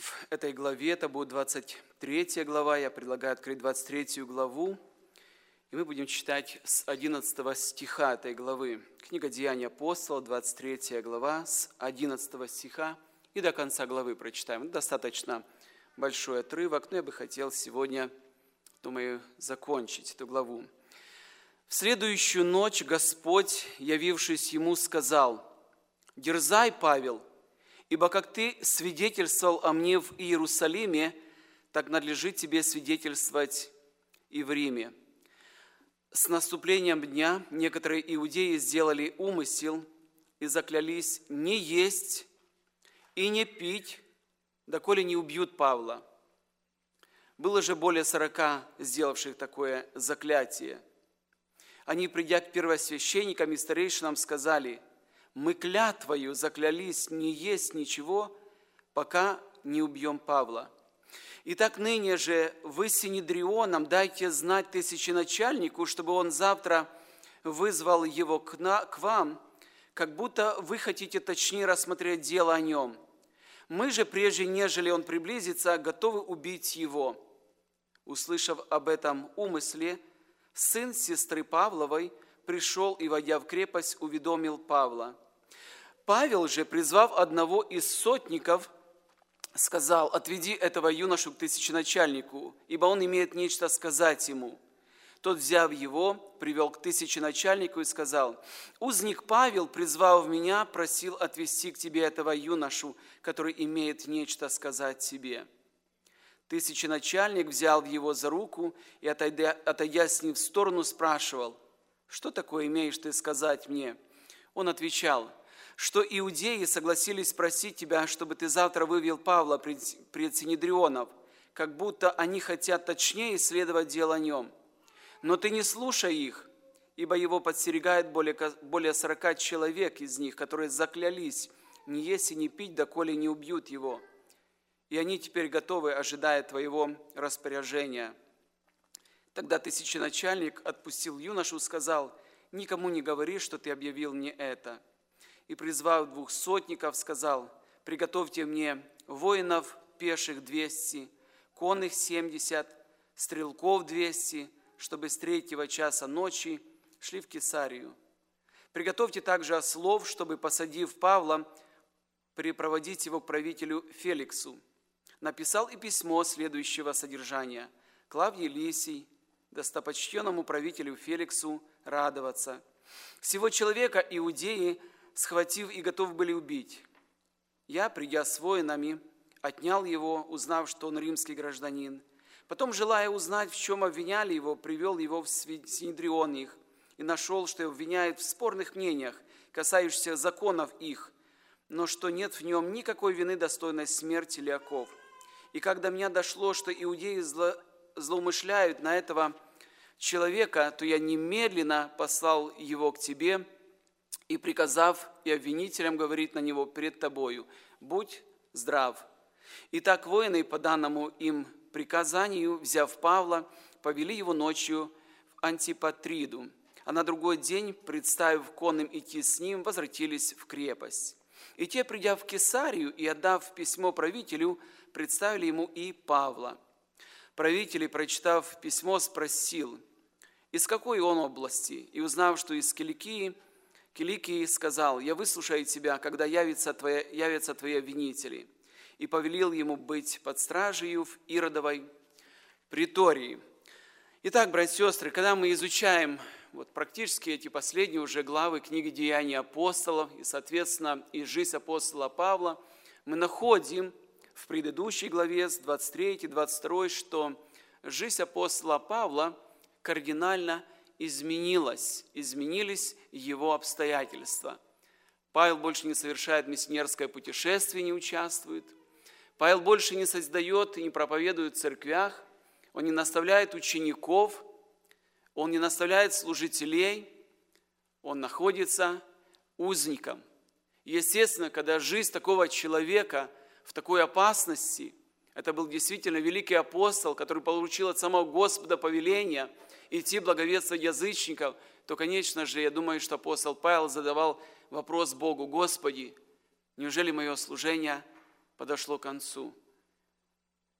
в этой главе, это будет 23 глава, я предлагаю открыть 23 главу, и мы будем читать с 11 стиха этой главы. Книга Деяний апостолов, 23 глава, с 11 стиха и до конца главы прочитаем. Достаточно большой отрывок, но я бы хотел сегодня, думаю, закончить эту главу. В следующую ночь Господь, явившись ему, сказал: «Дерзай, Павел, ибо как ты свидетельствовал о мне в Иерусалиме, так надлежит тебе свидетельствовать и в Риме». С наступлением дня некоторые иудеи сделали умысел и заклялись не есть и не пить, доколе не убьют Павла. Было же более 40 сделавших такое заклятие. Они, придя к первосвященникам и старейшинам, сказали: «Мы клятвою заклялись не есть ничего, пока не убьем Павла. Итак, ныне же вы с Синедрионом дайте знать тысяченачальнику, чтобы он завтра вызвал его к вам, как будто вы хотите точнее рассмотреть дело о нем. Мы же, прежде нежели он приблизится, готовы убить его». Услышав об этом умысле, сын сестры Павловой пришел и, войдя в крепость, уведомил Павла. Павел же, призвав одного из сотников, сказал: «Отведи этого юношу к тысяченачальнику, ибо он имеет нечто сказать ему». Тот, взяв его, привел к тысяченачальнику и сказал: «Узник Павел, призвав меня, просил отвести к тебе этого юношу, который имеет нечто сказать тебе». Тысяченачальник взял его за руку и, отойдя с ним в сторону, спрашивал: «Что такое имеешь ты сказать мне?» Он отвечал: «Что иудеи согласились просить тебя, чтобы ты завтра вывел Павла пред Синедрионов, как будто они хотят точнее исследовать дело о нем. Но ты не слушай их, ибо его подстерегает более 40 человек из них, которые заклялись не есть и не пить, доколе не убьют его. И они теперь готовы, ожидая твоего распоряжения». Тогда тысяченачальник отпустил юношу, сказал: «Никому не говори, что ты объявил мне это». И, призвав 2 сотников, сказал: «Приготовьте мне воинов пеших 200, конных 70, стрелков 200, чтобы с 3 часа ночи шли в Кесарию. Приготовьте также ослов, чтобы, посадив Павла, припроводить его к правителю Феликсу». Написал и письмо следующего содержания: «Клавдий Лисий, достопочтенному правителю Феликсу, радоваться. Сего человека иудеи, схватив и готов были убить. Я, придя с воинами, отнял его, узнав, что он римский гражданин. Потом, желая узнать, в чем обвиняли его, привел его в Синедрион их и нашел, что его обвиняют в спорных мнениях, касающихся законов их, но что нет в нем никакой вины, достойной смерти или оков. И когда до меня дошло, что иудеи злоумышляют на этого человека, то я немедленно послал его к тебе и, приказав и обвинителям говорить на него пред тобою: будь здрав». Итак, воины, по данному им приказанию, взяв Павла, повели его ночью в Антипатриду, а на другой день, представив конным идти с ним, возвратились в крепость. И те, придя в Кесарию и отдав письмо правителю, представили ему и Павла. Правитель, прочитав письмо, спросил, из какой он области, и, узнав, что из Киликии, сказал: «Я выслушаю тебя, когда явятся твои обвинители», и повелел ему быть под стражею в Иродовой притории. Итак, братья и сестры, когда мы изучаем практически эти последние уже главы книги «Деяний апостолов» и, соответственно, и жизнь апостола Павла, мы находим в предыдущей главе с 23-22, что жизнь апостола Павла кардинально изменились его обстоятельства. Павел больше не совершает миссионерское путешествие, не участвует. Павел больше не создает и не проповедует в церквях, он не наставляет учеников, он не наставляет служителей, он находится узником. Естественно, когда жизнь такого человека в такой опасности, это был действительно великий апостол, который получил от самого Господа повеление идти благовествовать язычников, то, конечно же, я думаю, что апостол Павел задавал вопрос Богу: «Господи, неужели мое служение подошло к концу?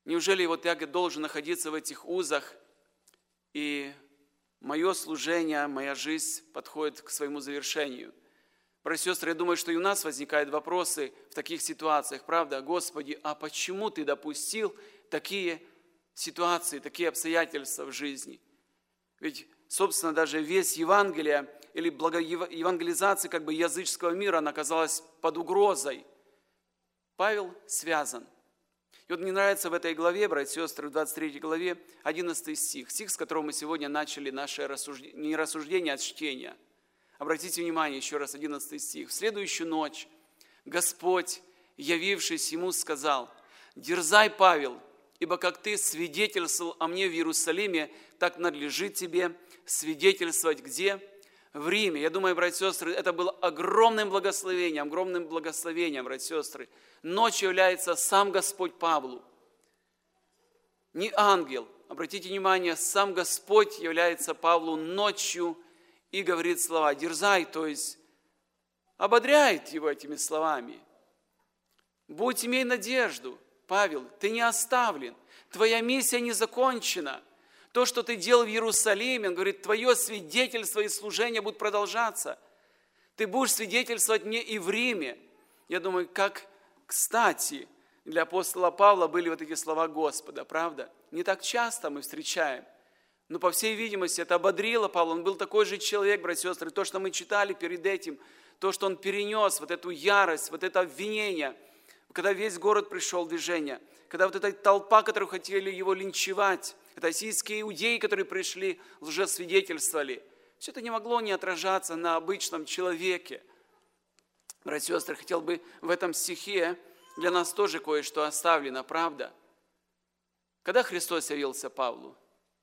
Неужели вот я должен находиться в этих узах, и мое служение, моя жизнь подходит к своему завершению? Братья и сестры, я думаю, что и у нас возникают вопросы в таких ситуациях, правда? Господи, а почему Ты допустил такие ситуации, такие обстоятельства в жизни? Ведь, собственно, даже весь Евангелие или евангелизация как бы языческого мира, она оказалась под угрозой. Павел связан. И вот мне нравится в этой главе, братья и сестры, в 23 главе, 11 стих, с которого мы сегодня начали наше рассуждение, не рассуждение, а чтение. Обратите внимание, еще раз, 11 стих. «В следующую ночь Господь, явившись ему, сказал: дерзай, Павел, ибо как ты свидетельствовал о мне в Иерусалиме, так надлежит тебе свидетельствовать где? В Риме». Я думаю, братья и сестры, это было огромным благословением, братья и сестры. Ночью является сам Господь Павлу. Не ангел. Обратите внимание, сам Господь является Павлу ночью и говорит слова «дерзай», то есть ободряет его этими словами. «Будь, имей надежду, Павел, ты не оставлен, твоя миссия не закончена. То, что ты делал в Иерусалиме, он говорит, твое свидетельство и служение будут продолжаться. Ты будешь свидетельствовать мне и в Риме». Я думаю, как кстати для апостола Павла были вот эти слова Господа, правда? Не так часто мы встречаем. Но, по всей видимости, это ободрило Павла. Он был такой же человек, братья и сестры. То, что мы читали перед этим, то, что он перенес, вот эту ярость, вот это обвинение, когда весь город пришел в движение, когда вот эта толпа, которую хотели его линчевать, это ассийские иудеи, которые пришли, лжесвидетельствовали, все это не могло не отражаться на обычном человеке. Братья и сестры, хотел бы в этом стихе для нас тоже кое-что оставлено, правда? Когда Христос явился Павлу?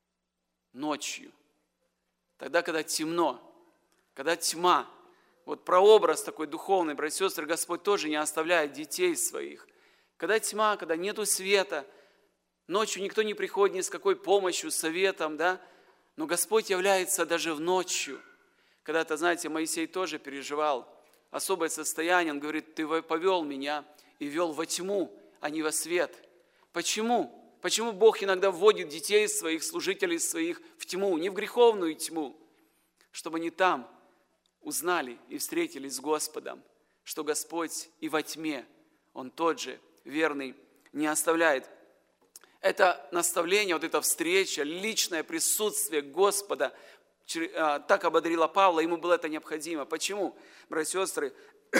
Ночью. Тогда, когда темно, когда тьма. Вот прообраз такой духовный, братья и сестры, Господь тоже не оставляет детей своих. Когда тьма, когда нету света, ночью никто не приходит ни с какой помощью, советом, да? Но Господь является даже в ночью. Когда-то, знаете, Моисей тоже переживал особое состояние. Он говорит, ты повел меня и вел во тьму, а не во свет. Почему? Почему Бог иногда вводит детей своих, служителей своих в тьму, не в греховную тьму, чтобы они там узнали и встретились с Господом, что Господь и во тьме, Он тот же, верный, не оставляет. Это наставление, вот эта встреча, личное присутствие Господа так ободрило Павла, ему было это необходимо. Почему, братья и сестры?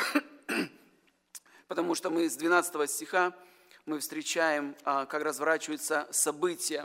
Потому что мы с 12 стиха мы встречаем, как разворачиваются события.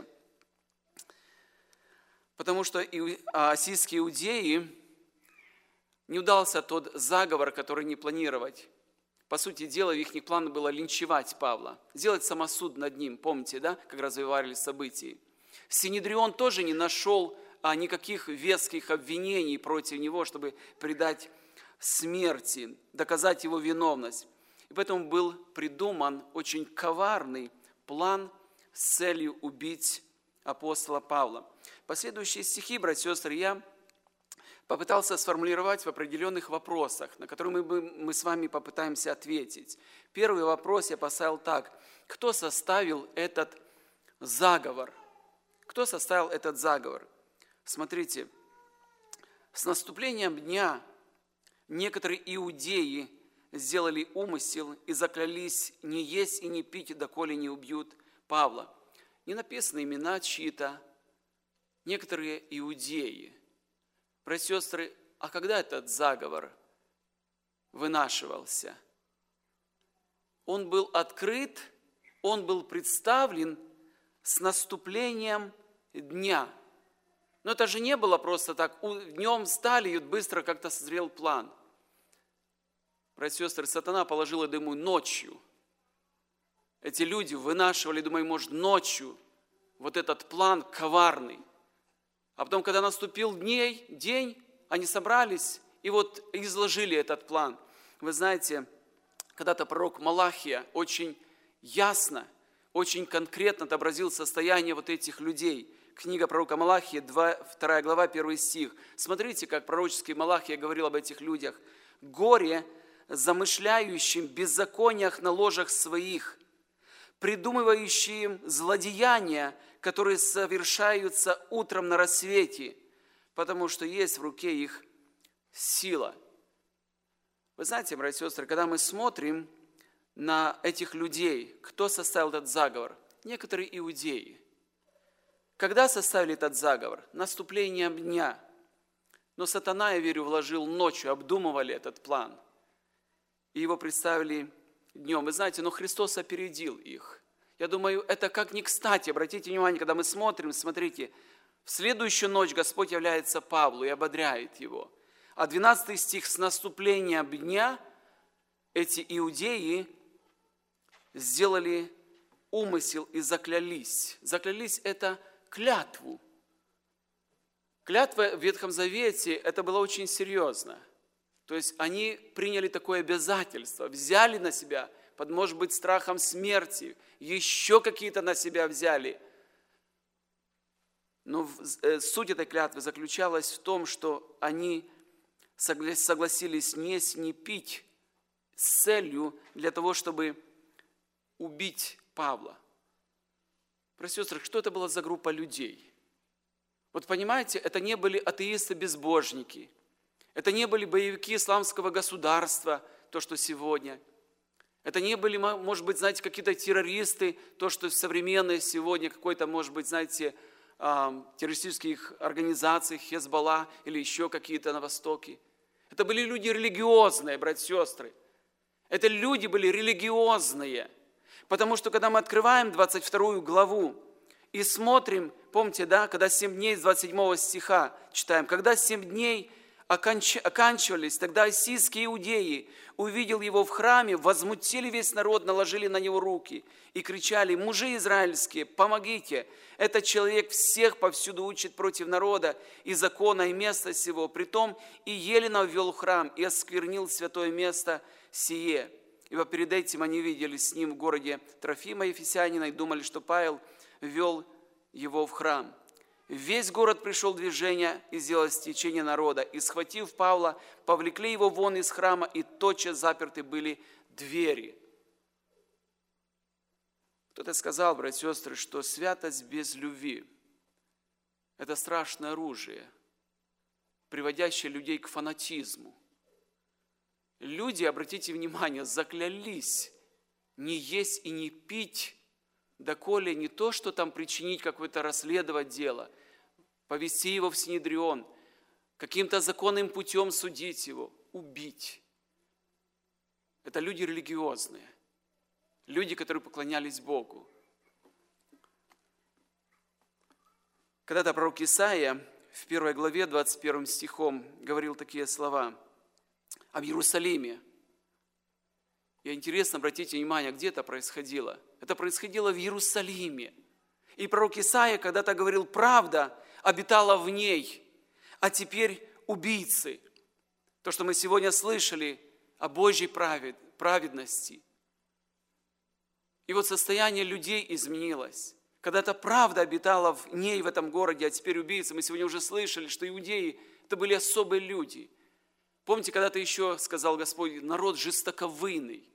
Потому что ассийские иудеи, не удался тот заговор, который не планировать. По сути дела, в их план было линчевать Павла, сделать самосуд над ним. Помните, да, как развивались события? Синедрион тоже не нашел никаких веских обвинений против него, чтобы предать смерти, доказать его виновность. И поэтому был придуман очень коварный план с целью убить апостола Павла. Последующие стихи, братья и сестры, я попытался сформулировать в определенных вопросах, на которые мы с вами попытаемся ответить. Первый вопрос я поставил так. Кто составил этот заговор? Кто составил этот заговор? Смотрите, с наступлением дня некоторые иудеи сделали умысел и заклялись не есть и не пить, доколе не убьют Павла. Не написаны имена чьи-то, некоторые иудеи. Братья и сестры, а когда этот заговор вынашивался? Он был открыт, он был представлен с наступлением дня. Но это же не было просто так, днем встали и быстро как-то созрел план. Братья и сестры, сатана положил, я думаю, ночью. Эти люди вынашивали, думаю, может, ночью вот этот план коварный. А потом, когда наступил день, они собрались и вот изложили этот план. Вы знаете, когда-то пророк Малахия очень ясно, очень конкретно отобразил состояние вот этих людей. Книга пророка Малахии, 2 глава, 1 стих. Смотрите, как пророческий Малахия говорил об этих людях. «Горе замышляющим беззакониях на ложах своих, придумывающие злодеяния, которые совершаются утром на рассвете, потому что есть в руке их сила. Вы знаете, братья и сестры, когда мы смотрим на этих людей, кто составил этот заговор? Некоторые иудеи. Когда составили этот заговор? Наступлением дня. Но сатана, я верю, вложил ночью, обдумывали этот план. И его представили днем. Вы знаете, но Христос опередил их. Я думаю, это как ни кстати. Обратите внимание, когда мы смотрим, смотрите, в следующую ночь Господь является Павлу и ободряет его. А 12 стих: с наступлением дня эти иудеи сделали умысел и заклялись. Заклялись – это клятву. Клятва в Ветхом Завете – это было очень серьезно. То есть они приняли такое обязательство, взяли на себя, под, может быть, страхом смерти, еще какие-то на себя взяли. Но суть этой клятвы заключалась в том, что они согласились не есть, не пить с целью для того, чтобы убить Павла. Братья и сестры, что это была за группа людей? Вот понимаете, это не были атеисты-безбожники, это не были боевики исламского государства, то, что сегодня. Это не были, может быть, знаете, какие-то террористы, то, что современные сегодня, какой-то, может быть, знаете, террористических организаций, Хезболла или еще какие-то на Востоке. Это были люди религиозные, братья и сестры. Это люди были религиозные. Потому что, когда мы открываем 22 главу и смотрим, помните, да, когда 7 дней с 27 стиха читаем, когда 7 дней оканчивались, тогда ассийские иудеи, увидел его в храме, возмутили весь народ, наложили на него руки и кричали: мужи израильские, помогите! Этот человек всех повсюду учит против народа и закона, и места сего. Притом и елено ввел в храм, и осквернил святое место сие. Ибо перед этим они видели с ним в городе Трофима Ефесянина и думали, что Павел ввел его в храм. Весь город пришел в движение и сделал стечение народа. И, схватив Павла, повлекли его вон из храма, и тотчас заперты были двери. Кто-то сказал, братья и сестры, что святость без любви – это страшное оружие, приводящее людей к фанатизму. Люди, обратите внимание, заклялись не есть и не пить, доколе не то, что там причинить какое-то расследовать дело, повести его в Синедрион, каким-то законным путем судить его, убить. Это люди религиозные, люди, которые поклонялись Богу. Когда-то пророк Исаия в 1 главе 21 стихом говорил такие слова об Иерусалиме. И интересно, обратите внимание, где это происходило. Это происходило в Иерусалиме. И пророк Исаия когда-то говорил: правда обитала в ней, а теперь убийцы. То, что мы сегодня слышали о Божьей праведности. И вот состояние людей изменилось. Когда-то правда обитала в ней, в этом городе, а теперь убийцы. Мы сегодня уже слышали, что иудеи – это были особые люди. Помните, когда-то еще сказал Господь: народ жестоковыйный.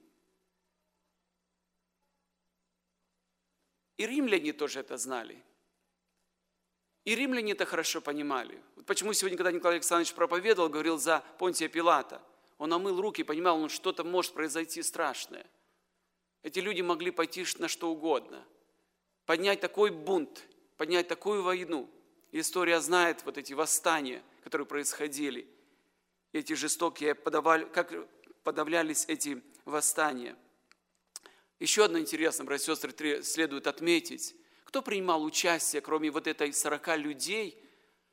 И римляне тоже это знали. И римляне это хорошо понимали. Вот почему сегодня, когда Николай Александрович проповедовал, говорил за Понтия Пилата, он омыл руки, понимал, ну что-то может произойти страшное. Эти люди могли пойти на что угодно. Поднять такой бунт, поднять такую войну. История знает вот эти восстания, которые происходили. Эти жестокие, как подавлялись эти восстания. Еще одно интересное, братья и сестры, следует отметить. Кто принимал участие, кроме вот этой 40 людей?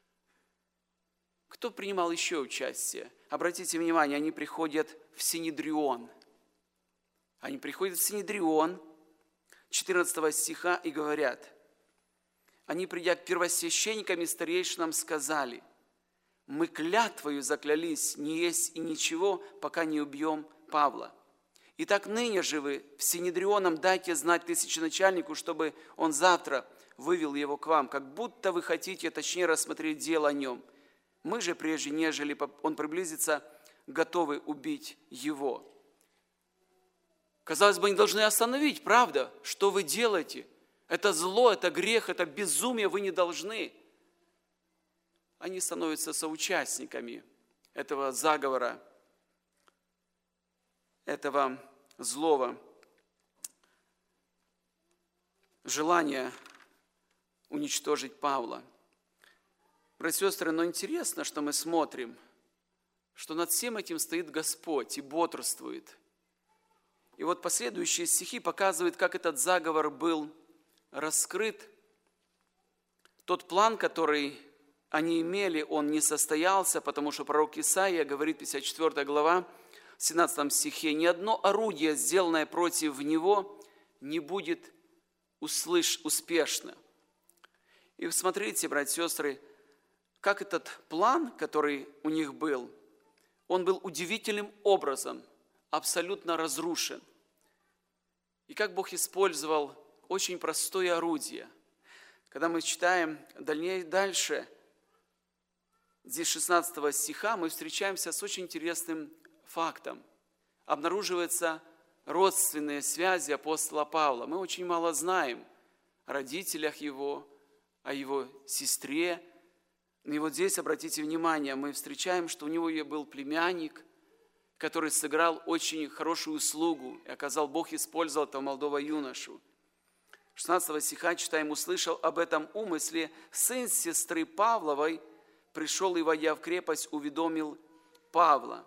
Кто принимал еще участие? Обратите внимание, они приходят в Синедрион. Они приходят в Синедрион, 14 стиха, и говорят: они, придя к первосвященникам и старейшинам, сказали: мы клятвою заклялись не есть и ничего, пока не убьем Павла. Итак, ныне же вы в Синедрионом дайте знать тысяченачальнику, чтобы он завтра вывел его к вам, как будто вы хотите точнее рассмотреть дело о нем. Мы же, прежде нежели он приблизится, готовы убить его. Казалось бы, они должны остановить, правда? Что вы делаете? Это зло, это грех, это безумие, вы не должны. Они становятся соучастниками этого заговора, этого злого желания уничтожить Павла. Братья и сестры, но интересно, что мы смотрим, что над всем этим стоит Господь и бодрствует. И вот последующие стихи показывают, как этот заговор был раскрыт. Тот план, который они имели, он не состоялся, потому что пророк Исаия говорит, 54 глава, в 17 стихе, «Ни одно орудие, сделанное против него, не будет успешно». И смотрите, братья и сестры, как этот план, который у них был, он был удивительным образом абсолютно разрушен. И как Бог использовал очень простое орудие. Когда мы читаем дальше, здесь 16 стиха, мы встречаемся с очень интересным фактом. Обнаруживаются родственные связи апостола Павла. Мы очень мало знаем о родителях его, о его сестре. И вот здесь, обратите внимание, мы встречаем, что у него был племянник, который сыграл очень хорошую услугу, и оказал, Бог использовал этого молодого юношу. 16 стиха читаем, «Услышал об этом умысле, сын сестры Павловой пришел и, войдя в крепость, уведомил Павла».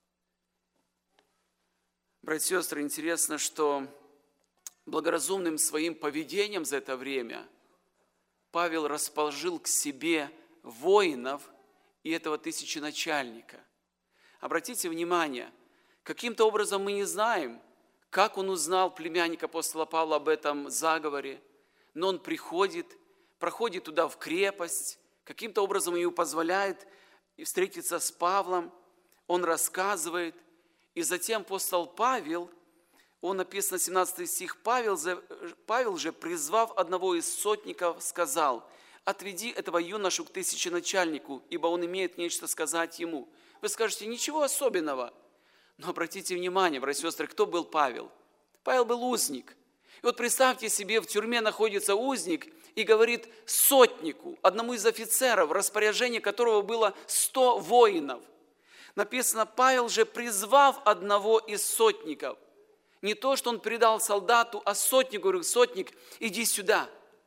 Братья и сестры, интересно, что благоразумным своим поведением за это время Павел расположил к себе воинов и этого тысяченачальника. Обратите внимание, каким-то образом мы не знаем, как он узнал, племянник апостола Павла, об этом заговоре, но он проходит туда в крепость, каким-то образом ему позволяет встретиться с Павлом, он рассказывает, и затем апостол Павел, он написано, 17 стих, Павел же, призвав одного из сотников, сказал: «Отведи этого юношу к тысяченачальнику, ибо он имеет нечто сказать ему». Вы скажете, ничего особенного. Но обратите внимание, братья и сестры, кто был Павел? Павел был узник. И вот представьте себе, в тюрьме находится узник и говорит сотнику, одному из офицеров, в распоряжении которого было 100 воинов. Написано, Павел же, призвав одного из сотников. Не то, что он передал солдату, а сотнику, говорит, сотник, иди сюда.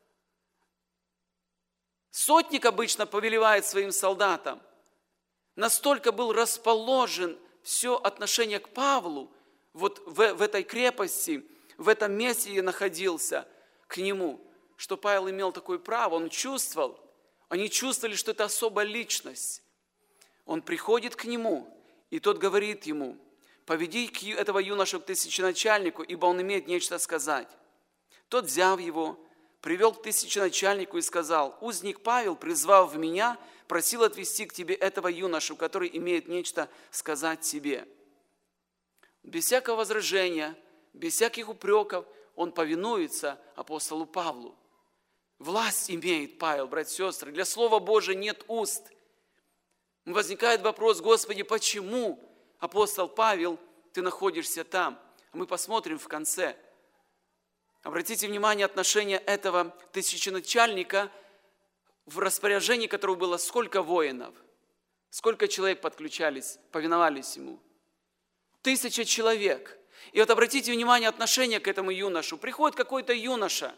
Сотник обычно повелевает своим солдатам. Настолько был расположен все отношение к Павлу, вот в этой крепости, в этом месте я находился, к нему, что Павел имел такое право, он чувствовал, они чувствовали, что это особая личность. Он приходит к нему, и тот говорит ему: «Поведи этого юношу к тысяченачальнику, ибо он имеет нечто сказать». Тот, взяв его, привел к тысяченачальнику и сказал: «Узник Павел, призвав меня, просил отвести к тебе этого юношу, который имеет нечто сказать тебе». Без всякого возражения, без всяких упреков он повинуется апостолу Павлу. Власть имеет Павел, братья и сестры. Для Слова Божия нет уст. Возникает вопрос: Господи, почему, апостол Павел, ты находишься там? А мы посмотрим в конце. Обратите внимание, отношение этого тысяченачальника, в распоряжении которого было сколько воинов, сколько человек подключались, повиновались ему. 1000 человек. И вот обратите внимание, отношение к этому юношу. Приходит какой-то юноша,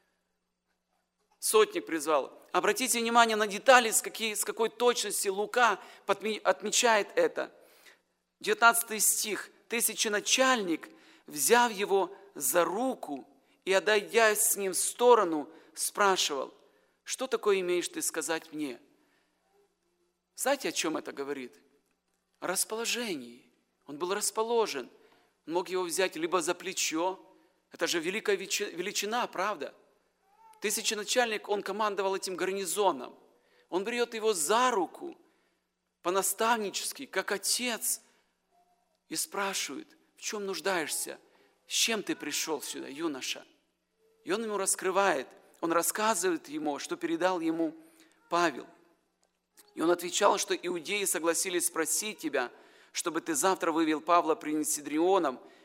сотник призвал. Обратите внимание на детали, с какой точностью Лука отмечает это. 19 стих. Тысяченачальник, взяв его за руку и, отойдя с ним в сторону, спрашивал: «Что такое имеешь ты сказать мне?» Знаете, о чем это говорит? О расположении. Он был расположен. Он мог его взять либо за плечо. Это же великая величина, правда? Тысяченачальник, он командовал этим гарнизоном. Он берет его за руку, по-наставнически, как отец, и спрашивает: «В чем нуждаешься? С чем ты пришел сюда, юноша?» И он ему раскрывает, он рассказывает ему, что передал ему Павел. И он отвечал, что иудеи согласились спросить тебя, чтобы ты завтра вывел Павла пред Синедрионом,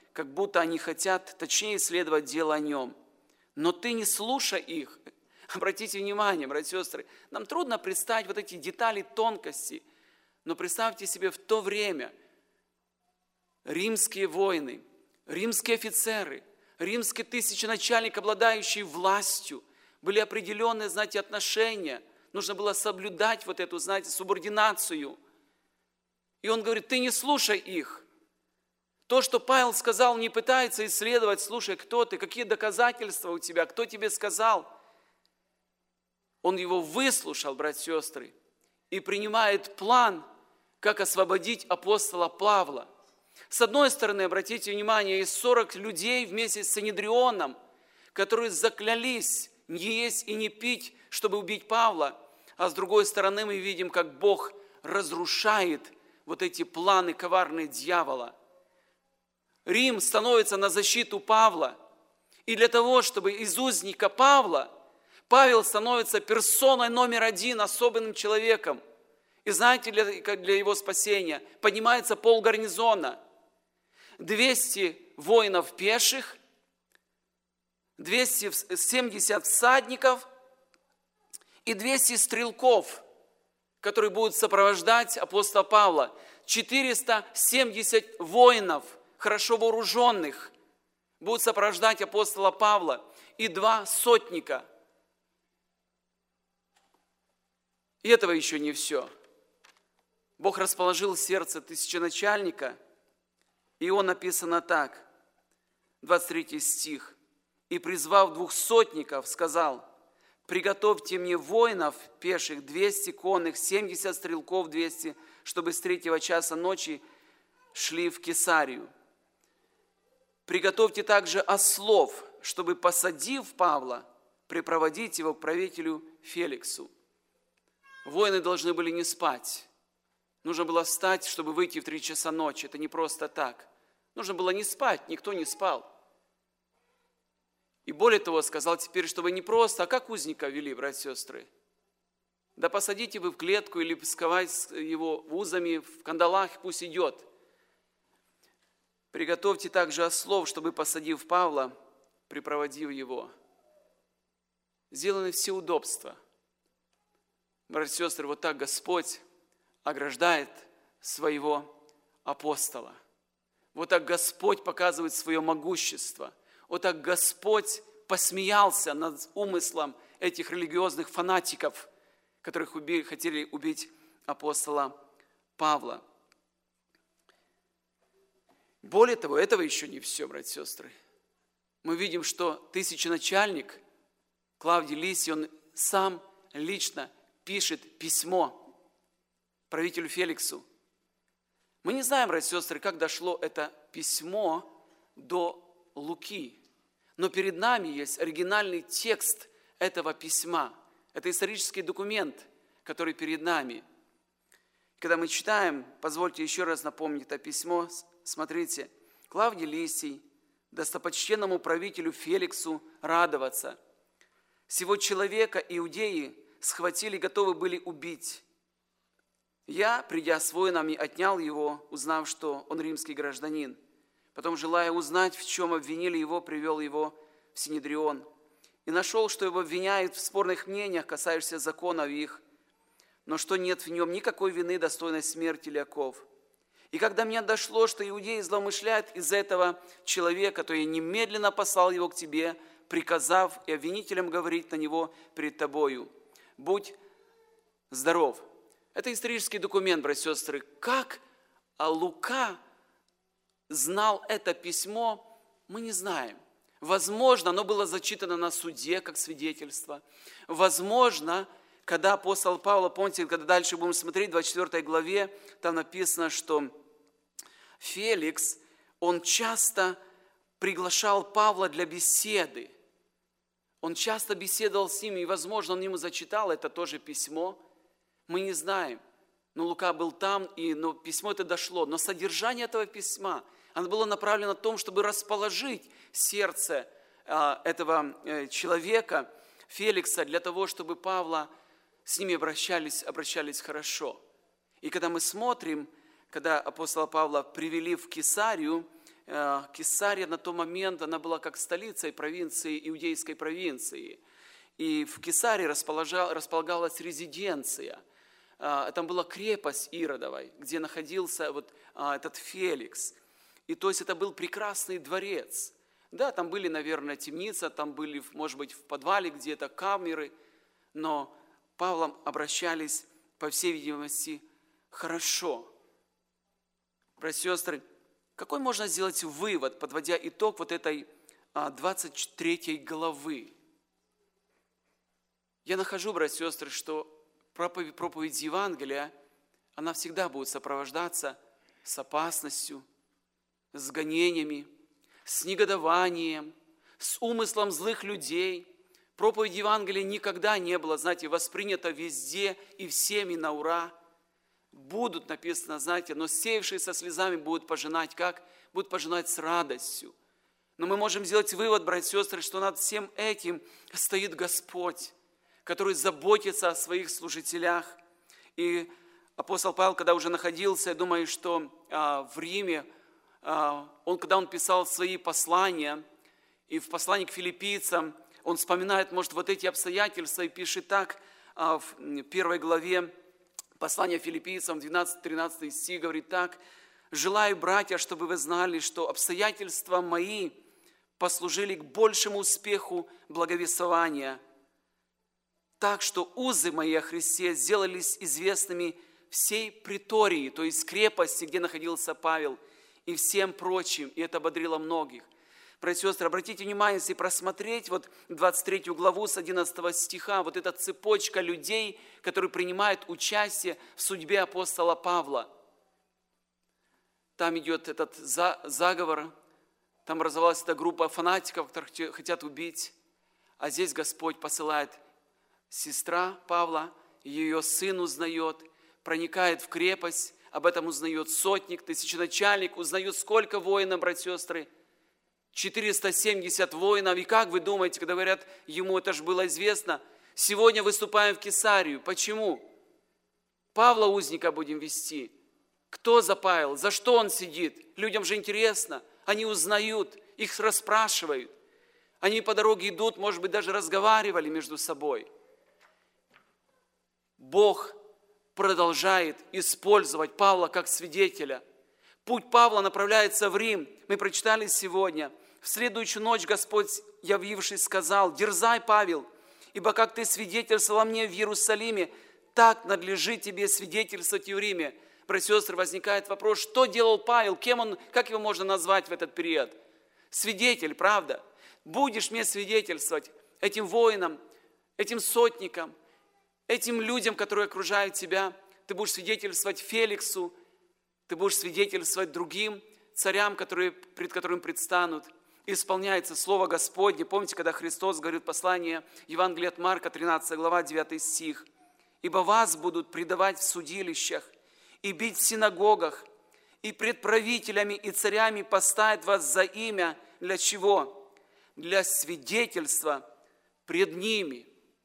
как будто они хотят точнее исследовать дело о нем. Но ты не слушай их. Обратите внимание, братья и сестры, нам трудно представить вот эти детали, тонкости, но представьте себе в то время римские воины, римские офицеры, римские тысяченачальники, обладающие властью, были определенные, знаете, отношения. Нужно было соблюдать вот эту, знаете, субординацию. И он говорит, ты не слушай их. То, что Павел сказал, не пытается исследовать, слушай, кто ты, какие доказательства у тебя, кто тебе сказал. Он его выслушал, братья и сестры, и принимает план, как освободить апостола Павла. С одной стороны, обратите внимание, есть 40 людей вместе с Синедрионом, которые заклялись не есть и не пить, чтобы убить Павла. А с другой стороны, мы видим, как Бог разрушает вот эти планы коварные дьявола. Рим становится на защиту Павла. И для того, чтобы из узника Павла, Павел становится персоной номер один, особенным человеком. И знаете, для его спасения поднимается полгарнизона. 200 воинов пеших, 270 всадников и 200 стрелков, которые будут сопровождать апостола Павла. 470 воинов, хорошо вооруженных, будут сопровождать апостола Павла. И 2 сотника. И этого еще не все. Бог расположил сердце тысяченачальника, и он написано так, 23 стих. «И, призвав 2 сотников, сказал, приготовьте мне воинов пеших 200 конных, 70 стрелков 200, чтобы с 3 часа ночи шли в Кесарию. Приготовьте также ослов, чтобы, посадив Павла, припроводить его к правителю Феликсу». Воины должны были не спать. Нужно было встать, чтобы выйти в 3 часа ночи. Это не просто так. Нужно было не спать, никто не спал. И более того, сказал теперь, чтобы не просто, а как узника вели, братья и сестры. Да посадите вы в клетку или сковать его узами в кандалах, пусть идет. Приготовьте также ослов, чтобы, посадив Павла, припроводив его. Сделаны все удобства. Братья и сестры, вот так Господь ограждает своего апостола. Вот так Господь показывает свое могущество. Вот так Господь посмеялся над умыслом этих религиозных фанатиков, которых хотели убить апостола Павла. Более того, этого еще не все, братья и сестры. Мы видим, что тысяченачальник Клавдий Лисий, он сам лично пишет письмо правителю Феликсу. Мы не знаем, братья и сестры, как дошло это письмо до Луки. Но перед нами есть оригинальный текст этого письма. Это исторический документ, который перед нами. Когда мы читаем, позвольте еще раз напомнить это письмо. Смотрите, Клавдий Лисий, достопочтенному правителю Феликсу радоваться. Сего человека иудеи схватили, готовы были убить. Я, придя с воинами, отнял его, узнав, что он римский гражданин. Потом, желая узнать, в чем обвинили его, привел его в Синедрион. И нашел, что его обвиняют в спорных мнениях, касающихся законов их, но что нет в нем никакой вины, достойной смерти или оков. И когда мне дошло, что иудеи злоумышляют из-за этого человека, то я немедленно послал его к тебе, приказав и обвинителям говорить на него перед тобою. Будь здоров. Это исторический документ, братья и сестры. Как Лука знал это письмо, мы не знаем. Возможно, оно было зачитано на суде как свидетельство. Возможно, когда апостол Павел, помните, когда дальше будем смотреть, в 24 главе, там написано, что Феликс, он часто приглашал Павла для беседы. Он часто беседовал с ним, и, возможно, он ему зачитал это тоже письмо. Мы не знаем. Но Лука был там, но письмо это дошло. Но содержание этого письма, оно было направлено на то, чтобы расположить сердце этого человека, Феликса, для того, чтобы Павла с ними обращались хорошо. И когда мы смотрим, когда апостола Павла привели в Кесарию, Кесария на тот момент, она была как столицей провинции, иудейской провинции. И в Кесарии располагалась резиденция. Там была крепость Иродовой, где находился этот Феликс. И то есть это был прекрасный дворец. Да, там были, наверное, темницы, там были, может быть, в подвале где-то камеры, но Павлом обращались, по всей видимости, хорошо. Братья и сестры, какой можно сделать вывод, подводя итог этой 23 главы? Я нахожу, братья и сестры, что проповедь Евангелия, она всегда будет сопровождаться с опасностью, с гонениями, с негодованием, с умыслом злых людей. Проповедь Евангелия никогда не была, воспринята везде и всеми на ура. Будут, написано, но сеявшие со слезами будут пожинать как? Будут пожинать с радостью. Но мы можем сделать вывод, братья и сестры, что над всем этим стоит Господь, который заботится о своих служителях. И апостол Павел, когда уже находился, я думаю, что в Риме, когда он писал свои послания, и в послании к филиппийцам, он вспоминает, может, эти обстоятельства и пишет так, в 1 главе послания филиппийцам, 12-13 стих, говорит так: «Желаю, братья, чтобы вы знали, что обстоятельства мои послужили к большему успеху благовествования, так что узы мои о Христе сделались известными всей притории», то есть крепости, где находился Павел, и всем прочим, и это ободрило многих. Братья и сестры, обратите внимание, если просмотреть 23 главу с 11 стиха, эта цепочка людей, которые принимают участие в судьбе апостола Павла. Там идет этот заговор, там образовалась эта группа фанатиков, которых хотят убить, а здесь Господь посылает сестра Павла, ее сын узнает, проникает в крепость, об этом узнает сотник, тысяченачальник, узнают сколько воинов, братья и сестры? 470 воинов. И как вы думаете, когда говорят ему, это же было известно, сегодня выступаем в Кесарию. Почему? Павла узника будем вести. Кто запаял? За что он сидит? Людям же интересно. Они узнают, их расспрашивают. Они по дороге идут, может быть, даже разговаривали между собой. Бог продолжает использовать Павла как свидетеля. Путь Павла направляется в Рим. Мы прочитали сегодня. В следующую ночь Господь, явившись, сказал: «Дерзай, Павел, ибо как ты свидетельствовал мне в Иерусалиме, так надлежит тебе свидетельствовать и в Риме». Братья и сестры, возникает вопрос, что делал Павел, кем он, как его можно назвать в этот период? Свидетель, правда? Будешь мне свидетельствовать этим воинам, этим сотникам, этим людям, которые окружают тебя. Ты будешь свидетельствовать Феликсу, ты будешь свидетельствовать другим царям, пред которым предстанут. И исполняется Слово Господне. Помните, когда Христос говорит послание Евангелия от Марка, 13 глава, 9 стих. «Ибо вас будут предавать в судилищах, и бить в синагогах, и пред правителями и царями поставят вас за имя». Для чего? Для свидетельства пред ними.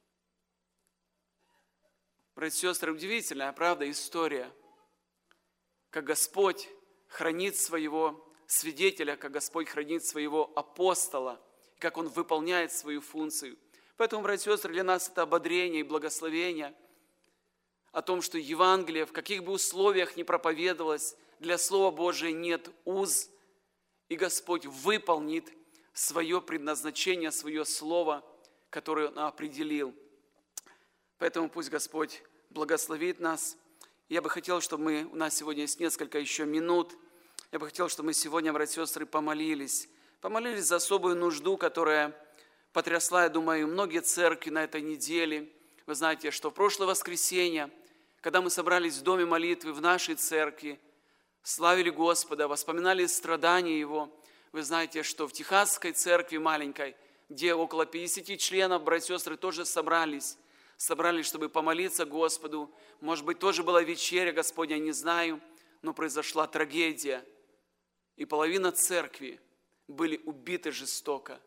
Братья и сестры, удивительная, правда, история, как Господь хранит своего свидетеля, как Господь хранит своего апостола, как Он выполняет свою функцию. Поэтому, братья и сестры, для нас это ободрение и благословение о том, что Евангелие, в каких бы условиях ни проповедовалось, для Слова Божия нет уз, и Господь выполнит свое предназначение, свое Слово, которое Он определил. Поэтому пусть Господь благословит нас. Я бы хотел, чтобы у нас сегодня есть несколько еще минут. Я бы хотел, чтобы мы сегодня, братья и сестры, помолились за особую нужду, которая потрясла, я думаю, многие церкви на этой неделе. Вы знаете, что в прошлое воскресенье, когда мы собрались в доме молитвы в нашей церкви, славили Господа, вспоминали страдания Его, вы знаете, что в Техасской церкви маленькой, где около 50 членов, братья и сестры, тоже собрались, чтобы помолиться Господу. Может быть, тоже была вечеря Господня, не знаю, но произошла трагедия. И половина церкви были убиты жестоко.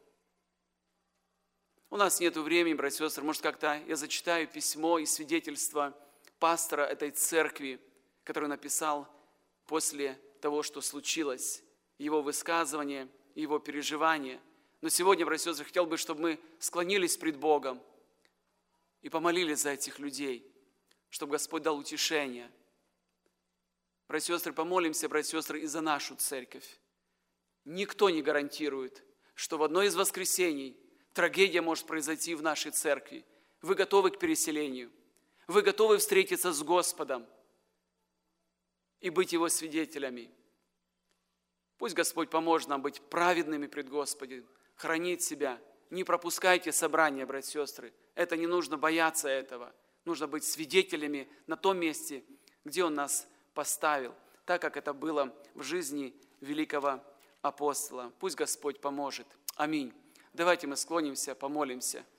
У нас нет времени, братья и сестры, может, как-то я зачитаю письмо и свидетельство пастора этой церкви, который написал после того, что случилось. его высказывания, его переживания. Но сегодня, братья и сестры, хотел бы, чтобы мы склонились пред Богом и помолились за этих людей, чтобы Господь дал утешение. Братья и сестры, помолимся, братья и сестры, и за нашу церковь. Никто не гарантирует, что в одно из воскресений трагедия может произойти в нашей церкви. Вы готовы к переселению? Вы готовы встретиться с Господом и быть Его свидетелями? Пусть Господь поможет нам быть праведными пред Господом, хранить себя. Не пропускайте собрания, братья и сестры. Это не нужно бояться этого. Нужно быть свидетелями на том месте, где Он нас поставил, так как это было в жизни великого апостола. Пусть Господь поможет. Аминь. Давайте мы склонимся, помолимся.